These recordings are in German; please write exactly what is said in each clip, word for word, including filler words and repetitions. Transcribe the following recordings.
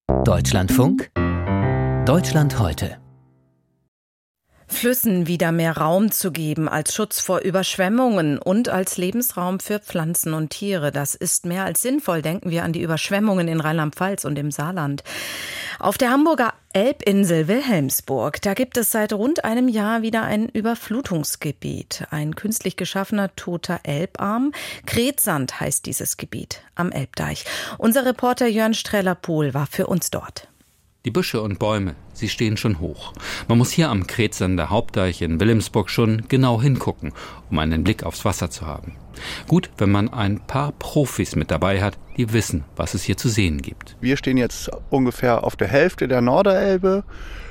Deutschlandfunk Deutschland heute. Flüssen wieder mehr Raum zu geben als Schutz vor Überschwemmungen und als Lebensraum für Pflanzen und Tiere. Das ist mehr als sinnvoll. Denken wir an die Überschwemmungen in Rheinland-Pfalz und im Saarland. Auf der Hamburger Elbinsel Wilhelmsburg, da gibt es seit rund einem Jahr wieder ein Überflutungsgebiet. Ein künstlich geschaffener toter Elbarm. Kretsand heißt dieses Gebiet am Elbdeich. Unser Reporter Jörn Streller-Pohl war für uns dort. Die Büsche und Bäume, sie stehen schon hoch. Man muss hier am Kretsander Hauptdeich in Wilhelmsburg schon genau hingucken, um einen Blick aufs Wasser zu haben. Gut, wenn man ein paar Profis mit dabei hat, die wissen, was es hier zu sehen gibt. Wir stehen jetzt ungefähr auf der Hälfte der Norderelbe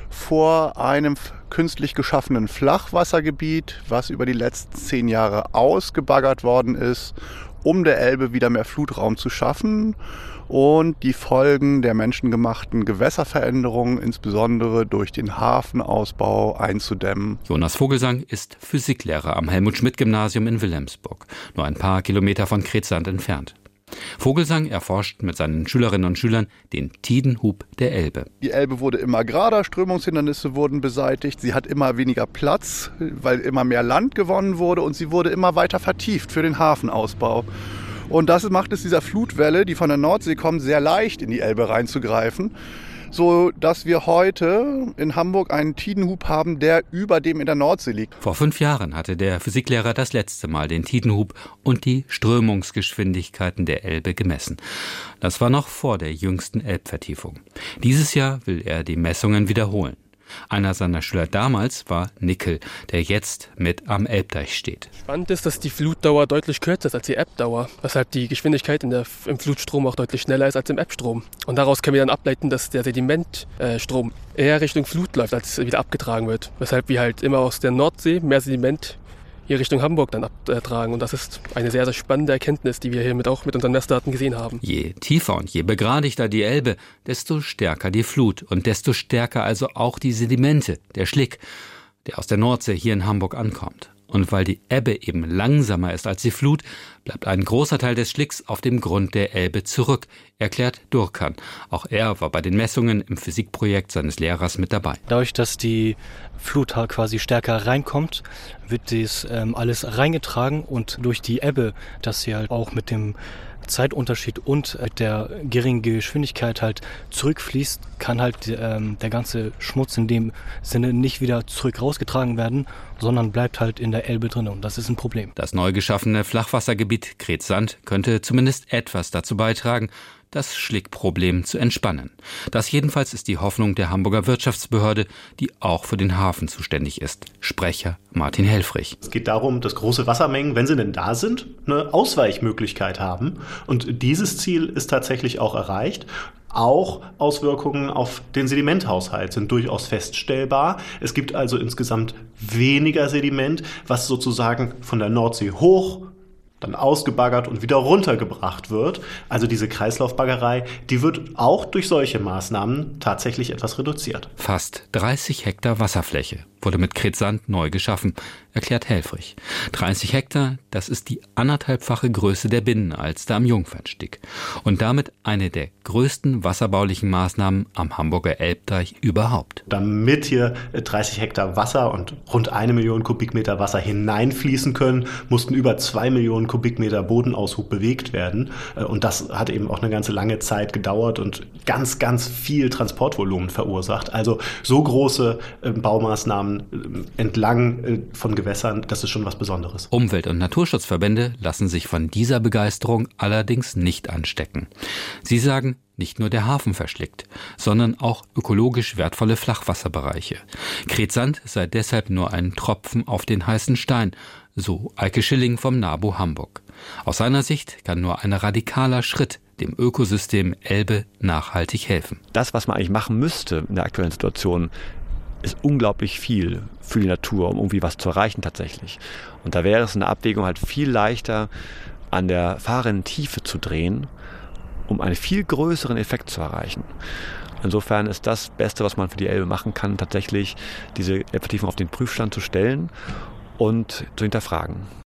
vor einem künstlich geschaffenen Flachwassergebiet, was über die letzten zehn Jahre ausgebaggert worden ist, um der Elbe wieder mehr Flutraum zu schaffen und die Folgen der menschengemachten Gewässerveränderungen, insbesondere durch den Hafenausbau, einzudämmen. Jonas Vogelsang ist Physiklehrer am Helmut-Schmidt-Gymnasium in Wilhelmsburg, nur ein paar Kilometer von Kretsand entfernt. Vogelsang erforscht mit seinen Schülerinnen und Schülern den Tidenhub der Elbe. Die Elbe wurde immer gerader, Strömungshindernisse wurden beseitigt, sie hat immer weniger Platz, weil immer mehr Land gewonnen wurde und sie wurde immer weiter vertieft für den Hafenausbau. Und das macht es dieser Flutwelle, die von der Nordsee kommt, sehr leicht in die Elbe reinzugreifen, so dass wir heute in Hamburg einen Tidenhub haben, der über dem in der Nordsee liegt. Vor fünf Jahren hatte der Physiklehrer das letzte Mal den Tidenhub und die Strömungsgeschwindigkeiten der Elbe gemessen. Das war noch vor der jüngsten Elbvertiefung. Dieses Jahr will er die Messungen wiederholen. Einer seiner Schüler damals war Nickel, der jetzt mit am Elbdeich steht. Spannend ist, dass die Flutdauer deutlich kürzer ist als die Ebbdauer, weshalb die Geschwindigkeit in der, im Flutstrom auch deutlich schneller ist als im Ebbstrom. Und daraus können wir dann ableiten, dass der Sedimentstrom eher Richtung Flut läuft, als wieder abgetragen wird. Weshalb wir halt immer aus der Nordsee mehr Sediment hier Richtung Hamburg dann abtragen. Und das ist eine sehr, sehr spannende Erkenntnis, die wir hier mit, auch mit unseren Messdaten gesehen haben. Je tiefer und je begradigter die Elbe, desto stärker die Flut und desto stärker also auch die Sedimente, der Schlick, der aus der Nordsee hier in Hamburg ankommt. Und weil die Ebbe eben langsamer ist als die Flut, bleibt ein großer Teil des Schlicks auf dem Grund der Elbe zurück, erklärt Durkan. Auch er war bei den Messungen im Physikprojekt seines Lehrers mit dabei. Dadurch, dass die Flut quasi stärker reinkommt, wird dies ähm, alles reingetragen und durch die Ebbe, dass sie halt auch mit dem Zeitunterschied und mit der geringen Geschwindigkeit halt zurückfließt, kann halt ähm, der ganze Schmutz in dem Sinne nicht wieder zurück rausgetragen werden, sondern bleibt halt in der Elbe drin und das ist ein Problem. Das neu geschaffene Flachwassergebiet Kretsand könnte zumindest etwas dazu beitragen, das Schlickproblem zu entspannen. Das jedenfalls ist die Hoffnung der Hamburger Wirtschaftsbehörde, die auch für den Hafen zuständig ist. Sprecher Martin Helfrich. Es geht darum, dass große Wassermengen, wenn sie denn da sind, eine Ausweichmöglichkeit haben. Und dieses Ziel ist tatsächlich auch erreicht. Auch Auswirkungen auf den Sedimenthaushalt sind durchaus feststellbar. Es gibt also insgesamt weniger Sediment, was sozusagen von der Nordsee hoch dann ausgebaggert und wieder runtergebracht wird. Also diese Kreislaufbaggerei, die wird auch durch solche Maßnahmen tatsächlich etwas reduziert. Fast dreißig Hektar Wasserfläche wurde mit Kretsand neu geschaffen, erklärt Helfrich. dreißig Hektar, das ist die anderthalbfache Größe der Binnenalster am Jungfernstieg und damit eine der größten wasserbaulichen Maßnahmen am Hamburger Elbdeich überhaupt. Damit hier dreißig Hektar Wasser und rund eine Million Kubikmeter Wasser hineinfließen können, mussten über zwei Millionen Kubikmeter Bodenaushub bewegt werden. Und das hat eben auch eine ganze lange Zeit gedauert und ganz, ganz viel Transportvolumen verursacht. Also so große Baumaßnahmen entlang von Gewässern, das ist schon was Besonderes. Umwelt- und Naturschutzverbände lassen sich von dieser Begeisterung allerdings nicht anstecken. Sie sagen, nicht nur der Hafen verschlickt, sondern auch ökologisch wertvolle Flachwasserbereiche. Kretsand sei deshalb nur ein Tropfen auf den heißen Stein, so Eike Schilling vom NABU Hamburg. Aus seiner Sicht kann nur ein radikaler Schritt dem Ökosystem Elbe nachhaltig helfen. Das, was man eigentlich machen müsste in der aktuellen Situation, ist unglaublich viel für die Natur, um irgendwie was zu erreichen tatsächlich. Und da wäre es in der Abwägung halt viel leichter, an der fahrenden Tiefe zu drehen, um einen viel größeren Effekt zu erreichen. Insofern ist das Beste, was man für die Elbe machen kann, tatsächlich diese Elbvertiefung auf den Prüfstand zu stellen und zu hinterfragen.